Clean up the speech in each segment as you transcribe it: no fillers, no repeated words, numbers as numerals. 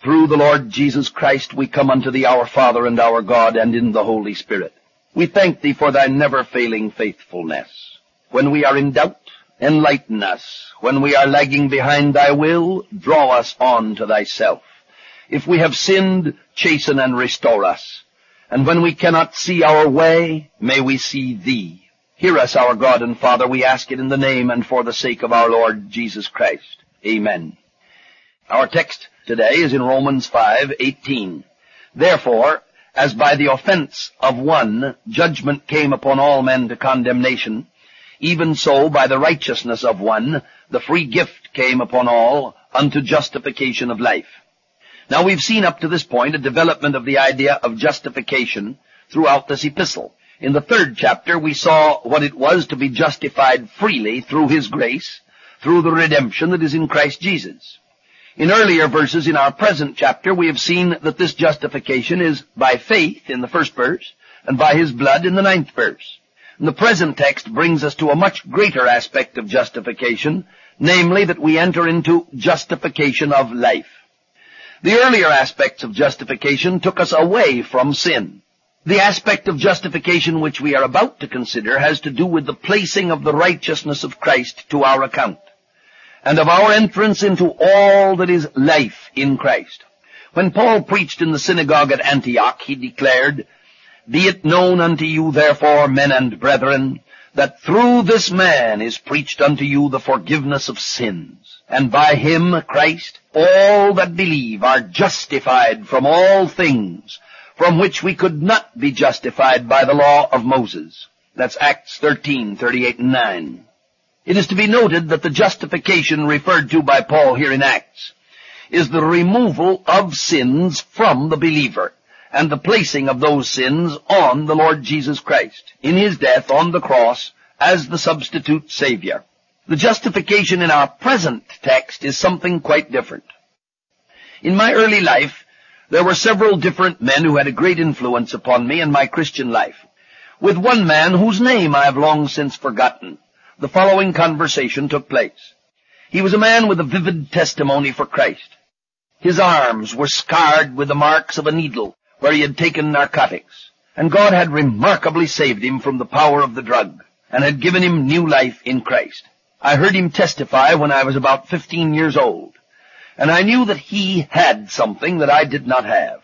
through the Lord Jesus Christ we come unto thee, our Father and our God, and in the Holy Spirit. We thank thee for thy never-failing faithfulness. When we are in doubt, enlighten us. When we are lagging behind thy will, draw us on to thyself. If we have sinned, chasten and restore us. And when we cannot see our way, may we see thee. Hear us, our God and Father, we ask it in the name and for the sake of our Lord Jesus Christ. Amen. Our text today is in Romans 5:18. Therefore, as by the offense of one judgment came upon all men to condemnation, even so by the righteousness of one the free gift came upon all unto justification of life. Now we've seen up to this point a development of the idea of justification throughout this epistle. In the 3rd chapter we saw what it was to be justified freely through his grace, through the redemption that is in Christ Jesus. In earlier verses in our present chapter we have seen that this justification is by faith in the 1st verse, and by his blood in the 9th verse. And the present text brings us to a much greater aspect of justification, namely that we enter into justification of life. The earlier aspects of justification took us away from sin. The aspect of justification which we are about to consider has to do with the placing of the righteousness of Christ to our account, and of our entrance into all that is life in Christ. When Paul preached in the synagogue at Antioch, he declared, Be it known unto you, therefore, men and brethren, that through this man is preached unto you the forgiveness of sins. And by him, Christ, all that believe are justified from all things, from which we could not be justified by the law of Moses. That's Acts 13:38 and 9. It is to be noted that the justification referred to by Paul here in Acts is the removal of sins from the believer, and the placing of those sins on the Lord Jesus Christ, in his death on the cross as the substitute Savior. The justification in our present text is something quite different. In my early life, there were several different men who had a great influence upon me in my Christian life. With one man whose name I have long since forgotten, the following conversation took place. He was a man with a vivid testimony for Christ. His arms were scarred with the marks of a needle where he had taken narcotics, and God had remarkably saved him from the power of the drug, and had given him new life in Christ. I heard him testify when I was about 15 years old, and I knew that he had something that I did not have.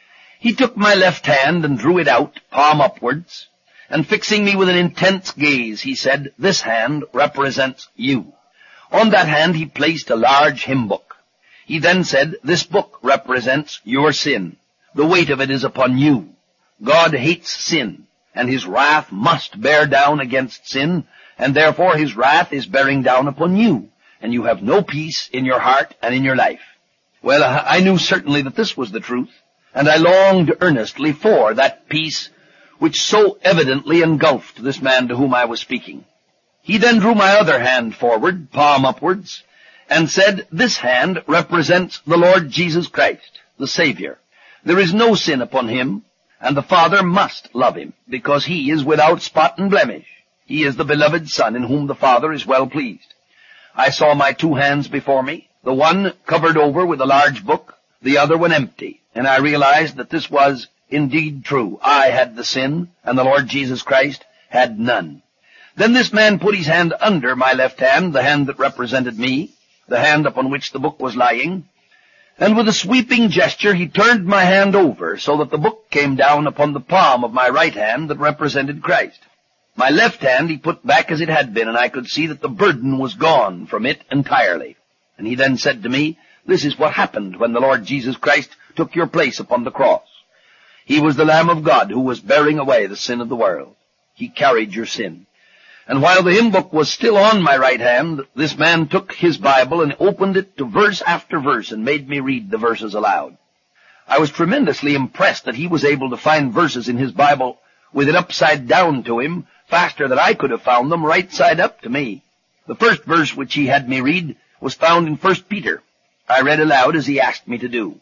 He took my left hand and drew it out, palm upwards, and fixing me with an intense gaze, he said, This hand represents you. On that hand he placed a large hymn book. He then said, This book represents your sin. The weight of it is upon you. God hates sin, and his wrath must bear down against sin, and therefore his wrath is bearing down upon you, and you have no peace in your heart and in your life. Well, I knew certainly that this was the truth, and I longed earnestly for that peace which so evidently engulfed this man to whom I was speaking. He then drew my other hand forward, palm upwards, and said, This hand represents the Lord Jesus Christ, the Savior. There is no sin upon him, and the Father must love him, because he is without spot and blemish. He is the beloved Son in whom the Father is well pleased. I saw my two hands before me, the one covered over with a large book, the other one empty, and I realized that this was indeed true. I had the sin, and the Lord Jesus Christ had none. Then this man put his hand under my left hand, the hand that represented me, the hand upon which the book was lying, and with a sweeping gesture he turned my hand over so that the book came down upon the palm of my right hand that represented Christ. My left hand he put back as it had been, and I could see that the burden was gone from it entirely. And he then said to me, This is what happened when the Lord Jesus Christ took your place upon the cross. He was the Lamb of God who was bearing away the sin of the world. He carried your sin. And while the hymn book was still on my right hand, this man took his Bible and opened it to verse after verse and made me read the verses aloud. I was tremendously impressed that he was able to find verses in his Bible with it upside down to him faster than I could have found them right side up to me. The first verse which he had me read was found in 1 Peter. I read aloud as he asked me to do.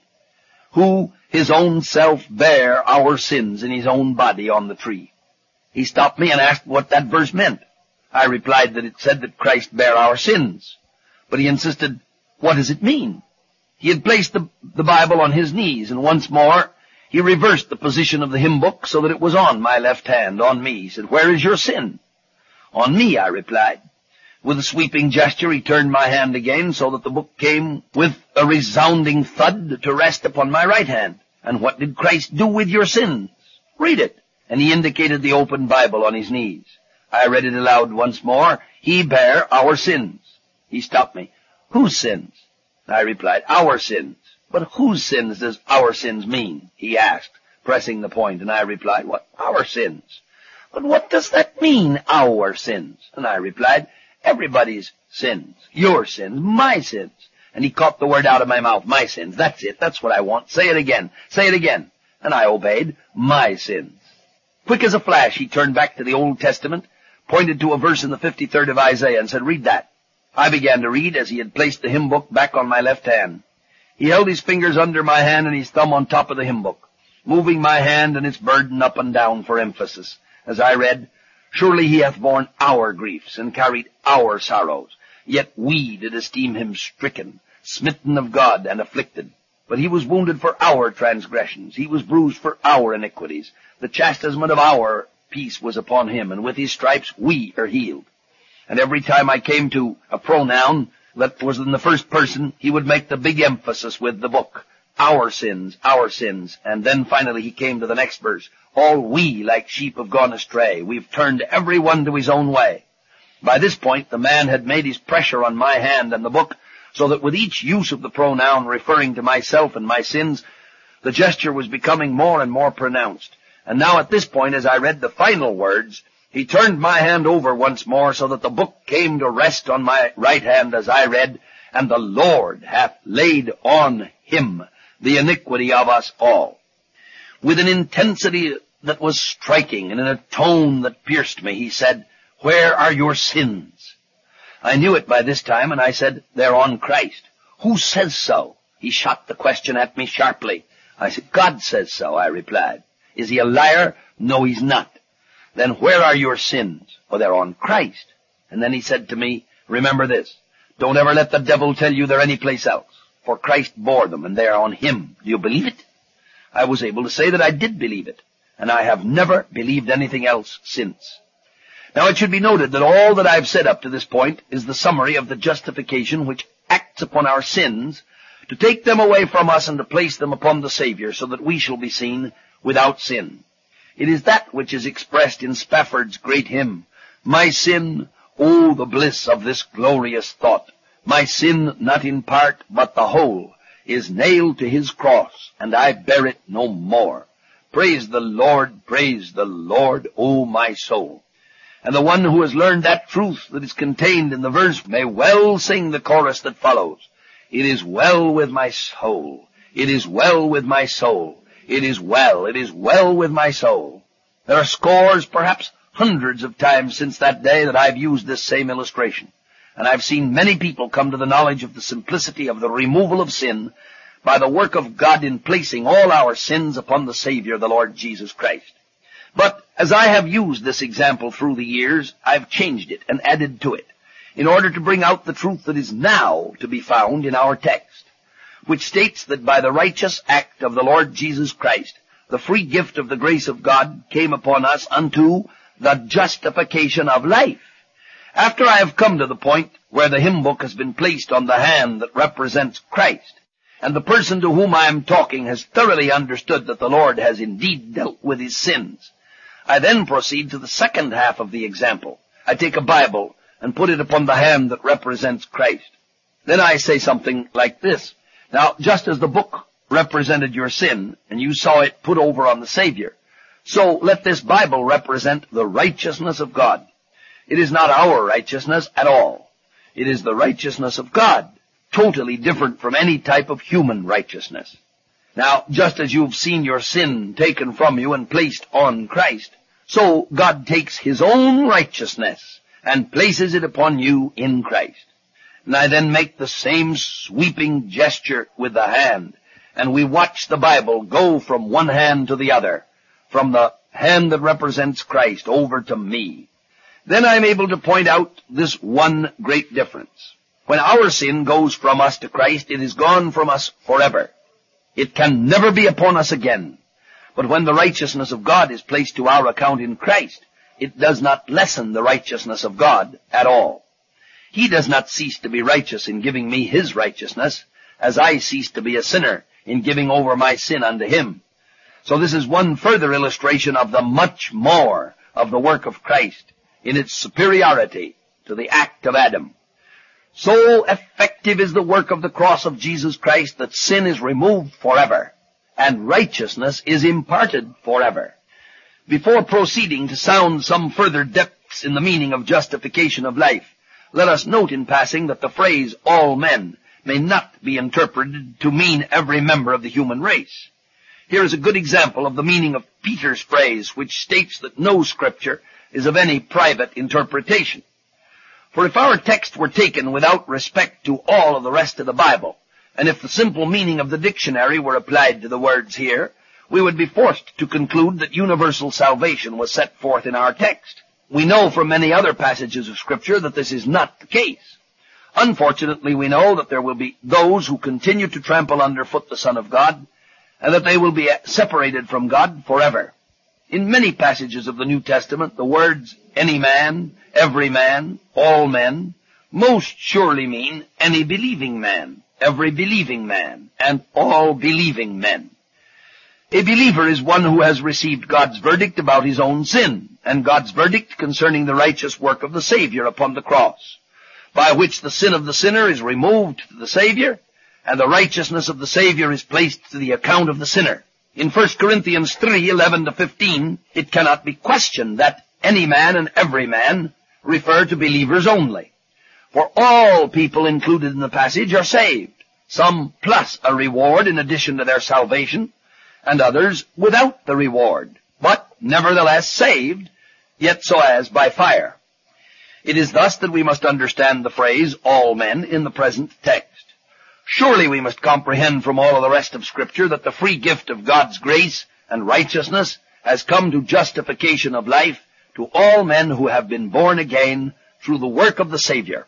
Who his own self bare our sins in his own body on the tree. He stopped me and asked what that verse meant. I replied that it said that Christ bare our sins. But he insisted, what does it mean? He had placed the Bible on his knees, and once more he reversed the position of the hymn book so that it was on my left hand, on me. He said, "Where is your sin?" "On me," I replied. With a sweeping gesture, he turned my hand again so that the book came with a resounding thud to rest upon my right hand. "And what did Christ do with your sins? Read it." And he indicated the open Bible on his knees. I read it aloud once more. "He bare our sins." He stopped me. "Whose sins?" I replied, "Our sins." "But whose sins does our sins mean?" he asked, pressing the point, and I replied, "What? Our sins." "But what does that mean, our sins?" And I replied, "Everybody's sins. Your sins, my sins." And he caught the word out of my mouth, "My sins." "That's it. That's what I want. Say it again. Say it again." And I obeyed, "My sins." Quick as a flash, he turned back to the Old Testament, pointed to a verse in the 53rd of Isaiah, and said, "Read that." I began to read as he had placed the hymn book back on my left hand. He held his fingers under my hand and his thumb on top of the hymn book, moving my hand and its burden up and down for emphasis. As I read, "Surely he hath borne our griefs and carried our sorrows. Yet we did esteem him stricken, smitten of God, and afflicted. But he was wounded for our transgressions. He was bruised for our iniquities. The chastisement of our peace was upon him, and with his stripes we are healed." And every time I came to a pronoun that was in the first person, he would make the big emphasis with the book. Our sins, and then finally he came to the next verse. "All we like sheep have gone astray. We've turned every one to his own way." By this point, the man had made his pressure on my hand and the book, so that with each use of the pronoun referring to myself and my sins, the gesture was becoming more and more pronounced. And now at this point, as I read the final words, he turned my hand over once more so that the book came to rest on my right hand as I read, "And the Lord hath laid on him the iniquity of us all." With an intensity that was striking and in a tone that pierced me, he said, "Where are your sins?" I knew it by this time, and I said, "They're on Christ." "Who says so?" He shot the question at me sharply. I said, "God says so," I replied. "Is he a liar?" "No, he's not." "Then where are your sins?" "Well, they're on Christ." And then he said to me, "Remember this. Don't ever let the devil tell you they're any place else. For Christ bore them, and they are on him. Do you believe it?" I was able to say that I did believe it, and I have never believed anything else since. Now it should be noted that all that I've said up to this point is the summary of the justification which acts upon our sins to take them away from us and to place them upon the Savior so that we shall be seen without sin. It is that which is expressed in Spafford's great hymn, "My sin, oh, the bliss of this glorious thought! My sin, not in part, but the whole, is nailed to his cross, and I bear it no more. Praise the Lord, O my soul." And the one who has learned that truth that is contained in the verse may well sing the chorus that follows. "It is well with my soul. It is well with my soul. It is well with my soul." There are scores, perhaps hundreds of times since that day that I've used this same illustration, and I've seen many people come to the knowledge of the simplicity of the removal of sin by the work of God in placing all our sins upon the Savior, the Lord Jesus Christ. But as I have used this example through the years, I've changed it and added to it in order to bring out the truth that is now to be found in our text, which states that by the righteous act of the Lord Jesus Christ, the free gift of the grace of God came upon us unto the justification of life. After I have come to the point where the hymn book has been placed on the hand that represents Christ, and the person to whom I am talking has thoroughly understood that the Lord has indeed dealt with his sins, I then proceed to the second half of the example. I take a Bible and put it upon the hand that represents Christ. Then I say something like this: "Now, just as the book represented your sin, and you saw it put over on the Savior, so let this Bible represent the righteousness of God. It is not our righteousness at all. It is the righteousness of God, totally different from any type of human righteousness. Now, just as you've seen your sin taken from you and placed on Christ, so God takes his own righteousness and places it upon you in Christ." And I then make the same sweeping gesture with the hand, and we watch the Bible go from one hand to the other, from the hand that represents Christ over to me. Then I'm able to point out this one great difference. When our sin goes from us to Christ, it is gone from us forever. It can never be upon us again. But when the righteousness of God is placed to our account in Christ, it does not lessen the righteousness of God at all. He does not cease to be righteous in giving me his righteousness, as I cease to be a sinner in giving over my sin unto him. So this is one further illustration of the much more of the work of Christ in its superiority to the act of Adam. So effective is the work of the cross of Jesus Christ that sin is removed forever, and righteousness is imparted forever. Before proceeding to sound some further depths in the meaning of justification of life, let us note in passing that the phrase all men may not be interpreted to mean every member of the human race. Here is a good example of the meaning of Peter's phrase, which states that no scripture is of any private interpretation. For if our text were taken without respect to all of the rest of the Bible, and if the simple meaning of the dictionary were applied to the words here, we would be forced to conclude that universal salvation was set forth in our text. We know from many other passages of Scripture that this is not the case. Unfortunately, we know that there will be those who continue to trample underfoot the Son of God, and that they will be separated from God forever. In many passages of the New Testament, the words any man, every man, all men, most surely mean any believing man, every believing man, and all believing men. A believer is one who has received God's verdict about his own sin, and God's verdict concerning the righteous work of the Savior upon the cross, by which the sin of the sinner is removed to the Savior, and the righteousness of the Savior is placed to the account of the sinner. In 1 Corinthians 3:11-15, it cannot be questioned that any man and every man refer to believers only. For all people included in the passage are saved, some plus a reward in addition to their salvation, and others without the reward, but nevertheless saved, yet so as by fire. It is thus that we must understand the phrase all men in the present text. Surely we must comprehend from all of the rest of Scripture that the free gift of God's grace and righteousness has come to justification of life to all men who have been born again through the work of the Savior.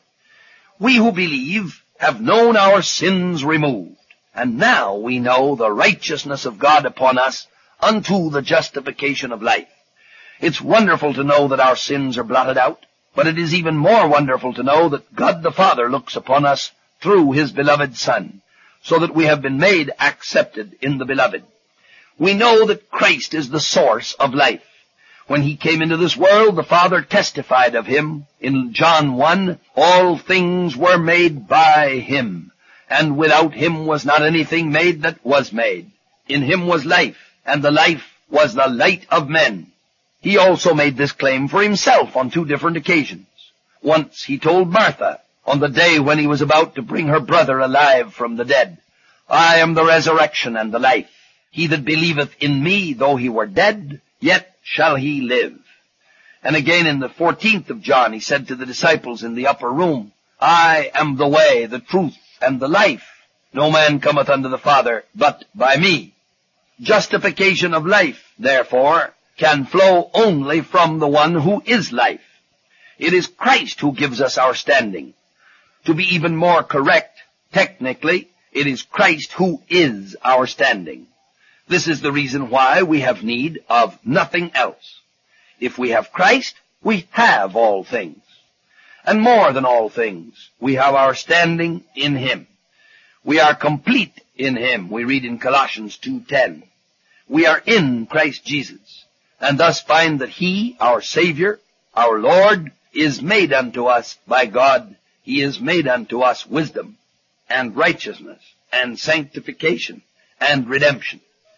We who believe have known our sins removed, and now we know the righteousness of God upon us unto the justification of life. It's wonderful to know that our sins are blotted out, but it is even more wonderful to know that God the Father looks upon us through his beloved Son, so that we have been made accepted in the Beloved. We know that Christ is the source of life. When he came into this world, the Father testified of him in John 1, all things were made by him, and without him was not anything made that was made. In him was life, and the life was the light of men. He also made this claim for himself on 2 different occasions. Once he told Martha, on the day when he was about to bring her brother alive from the dead, I am the resurrection and the life. He that believeth in me, though he were dead, yet shall he live. And again in the 14th of John, he said to the disciples in the upper room, I am the way, the truth, and the life. No man cometh unto the Father but by me. Justification of life, therefore, can flow only from the one who is life. It is Christ who gives us our standing. To be even more correct, technically, it is Christ who is our standing. This is the reason why we have need of nothing else. If we have Christ, we have all things. And more than all things, we have our standing in him. We are complete in him, we read in Colossians 2:10. We are in Christ Jesus, and thus find that he, our Savior, our Lord, is made unto us by God. He is made unto us wisdom, and righteousness, and sanctification, and redemption.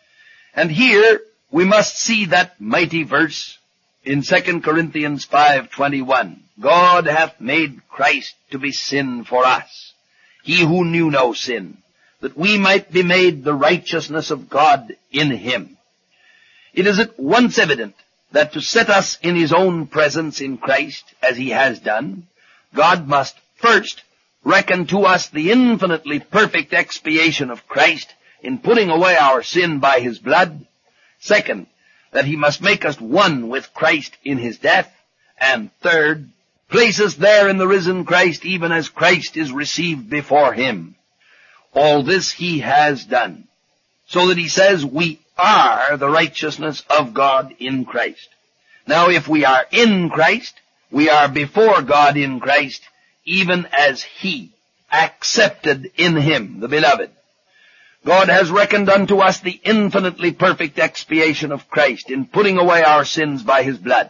And here we must see that mighty verse in 2 Corinthians 5:21. God hath made Christ to be sin for us, he who knew no sin, that we might be made the righteousness of God in him. It is at once evident that to set us in his own presence in Christ, as he has done, God must first reckon to us the infinitely perfect expiation of Christ in putting away our sin by his blood. Second, that he must make us one with Christ in his death. And third, place us there in the risen Christ, even as Christ is received before him. All this he has done, so that he says we are the righteousness of God in Christ. Now, if we are in Christ, we are before God in Christ, even as he, accepted in him, the beloved. God has reckoned unto us the infinitely perfect expiation of Christ in putting away our sins by his blood.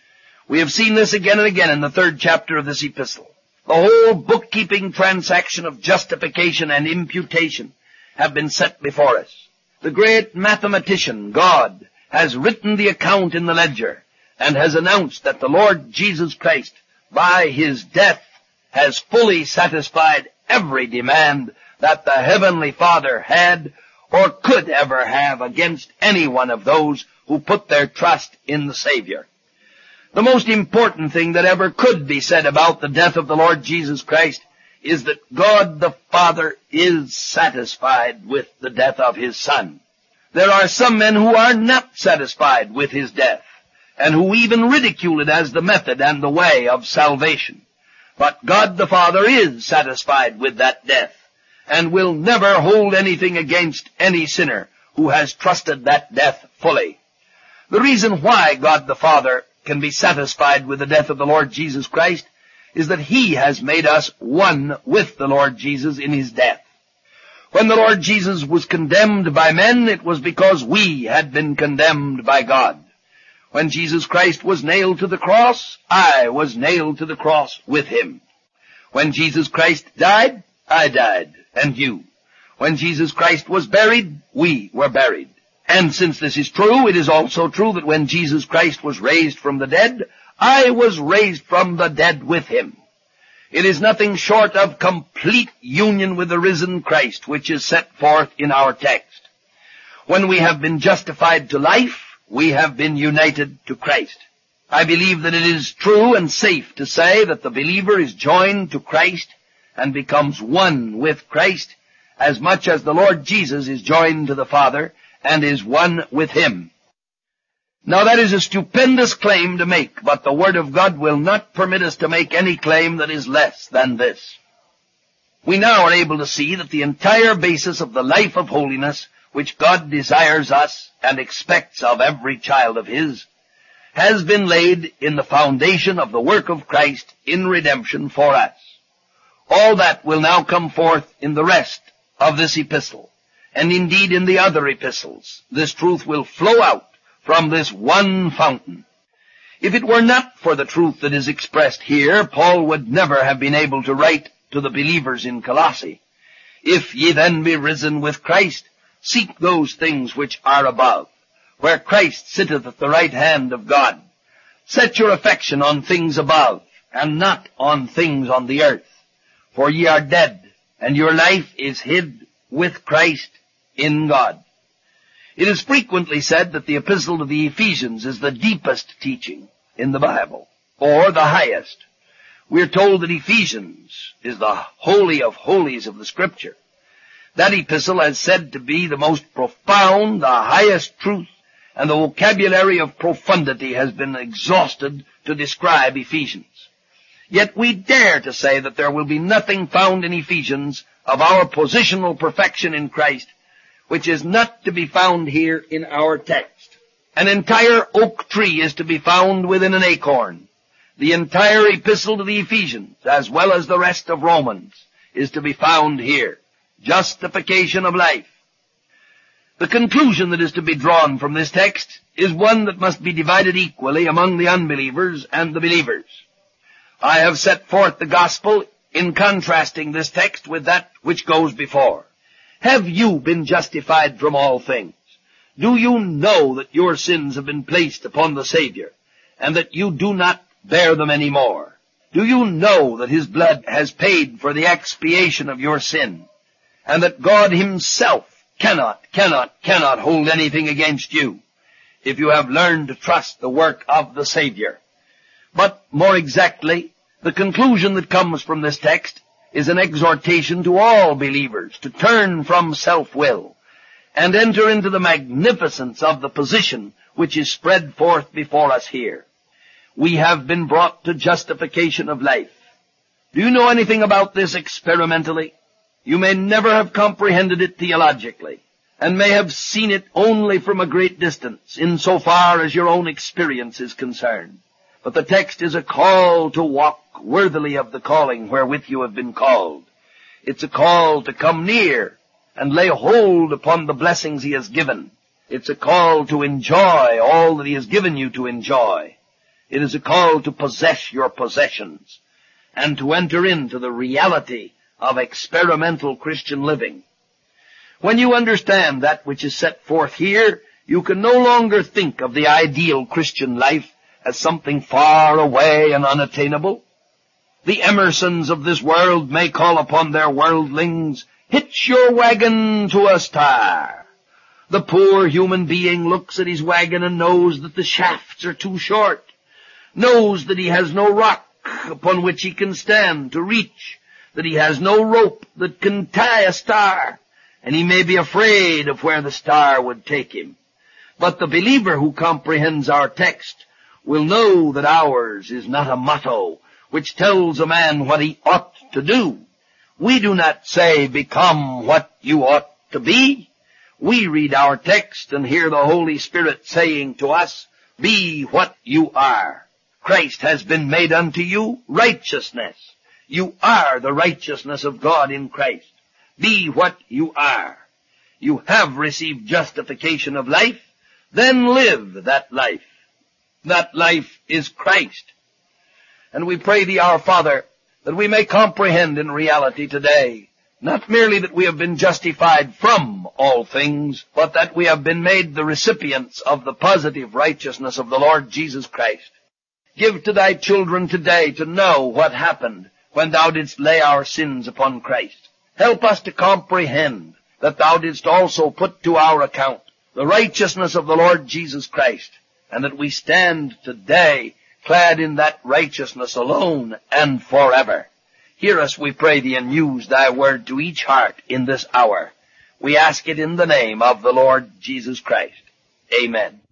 We have seen this again and again in the 3rd chapter of this epistle. The whole bookkeeping transaction of justification and imputation have been set before us. The great mathematician, God, has written the account in the ledger and has announced that the Lord Jesus Christ, by his death, has fully satisfied every demand that the Heavenly Father had or could ever have against any one of those who put their trust in the Savior. The most important thing that ever could be said about the death of the Lord Jesus Christ is that God the Father is satisfied with the death of his Son. There are some men who are not satisfied with his death, and who even ridicule it as the method and the way of salvation. But God the Father is satisfied with that death, and will never hold anything against any sinner who has trusted that death fully. The reason why God the Father can be satisfied with the death of the Lord Jesus Christ is that he has made us one with the Lord Jesus in his death. When the Lord Jesus was condemned by men, it was because we had been condemned by God. When Jesus Christ was nailed to the cross, I was nailed to the cross with him. When Jesus Christ died, I died, and you. When Jesus Christ was buried, we were buried. And since this is true, it is also true that when Jesus Christ was raised from the dead, I was raised from the dead with him. It is nothing short of complete union with the risen Christ which is set forth in our text. When we have been justified to life, we have been united to Christ. I believe that it is true and safe to say that the believer is joined to Christ and becomes one with Christ as much as the Lord Jesus is joined to the Father and is one with him. Now that is a stupendous claim to make, but the Word of God will not permit us to make any claim that is less than this. We now are able to see that the entire basis of the life of holiness which God desires us and expects of every child of his has been laid in the foundation of the work of Christ in redemption for us. All that will now come forth in the rest of this epistle, and indeed in the other epistles. This truth will flow out from this one fountain. If it were not for the truth that is expressed here, Paul would never have been able to write to the believers in Colossae, "If ye then be risen with Christ, seek those things which are above, where Christ sitteth at the right hand of God. Set your affection on things above, and not on things on the earth. For ye are dead, and your life is hid with Christ in God." It is frequently said that the epistle to the Ephesians is the deepest teaching in the Bible, or the highest. We are told that Ephesians is the holy of holies of the Scripture. That epistle is said to be the most profound, the highest truth, and the vocabulary of profundity has been exhausted to describe Ephesians. Yet we dare to say that there will be nothing found in Ephesians of our positional perfection in Christ which is not to be found here in our text. An entire oak tree is to be found within an acorn. The entire epistle to the Ephesians, as well as the rest of Romans, is to be found here. Justification of life. The conclusion that is to be drawn from this text is one that must be divided equally among the unbelievers and the believers. I have set forth the gospel in contrasting this text with that which goes before. Have you been justified from all things? Do you know that your sins have been placed upon the Savior, and that you do not bear them any more? Do you know that his blood has paid for the expiation of your sin, and that God himself cannot hold anything against you if you have learned to trust the work of the Savior? But more exactly, the conclusion that comes from this text is an exhortation to all believers to turn from self-will and enter into the magnificence of the position which is spread forth before us here. We have been brought to justification of life. Do you know anything about this experimentally? You may never have comprehended it theologically, and may have seen it only from a great distance, insofar as your own experience is concerned. But the text is a call to walk worthily of the calling wherewith you have been called. It's a call to come near and lay hold upon the blessings he has given. It's a call to enjoy all that he has given you to enjoy. It is a call to possess your possessions and to enter into the reality of experimental Christian living. When you understand that which is set forth here, you can no longer think of the ideal Christian life as something far away and unattainable. The Emersons of this world may call upon their worldlings, "Hitch your wagon to a star." The poor human being looks at his wagon and knows that the shafts are too short, knows that he has no rock upon which he can stand to reach, that he has no rope that can tie a star, and he may be afraid of where the star would take him. But the believer who comprehends our text will know that ours is not a motto which tells a man what he ought to do. We do not say, "Become what you ought to be." We read our text and hear the Holy Spirit saying to us, "Be what you are. Christ has been made unto you righteousness. You are the righteousness of God in Christ. Be what you are. You have received justification of life, then live that life. That life is Christ." And we pray thee, our Father, that we may comprehend in reality today, not merely that we have been justified from all things, but that we have been made the recipients of the positive righteousness of the Lord Jesus Christ. Give to thy children today to know what happened when thou didst lay our sins upon Christ. Help us to comprehend that thou didst also put to our account the righteousness of the Lord Jesus Christ, and that we stand today clad in that righteousness alone and forever. Hear us, we pray thee, and use thy word to each heart in this hour. We ask it in the name of the Lord Jesus Christ. Amen.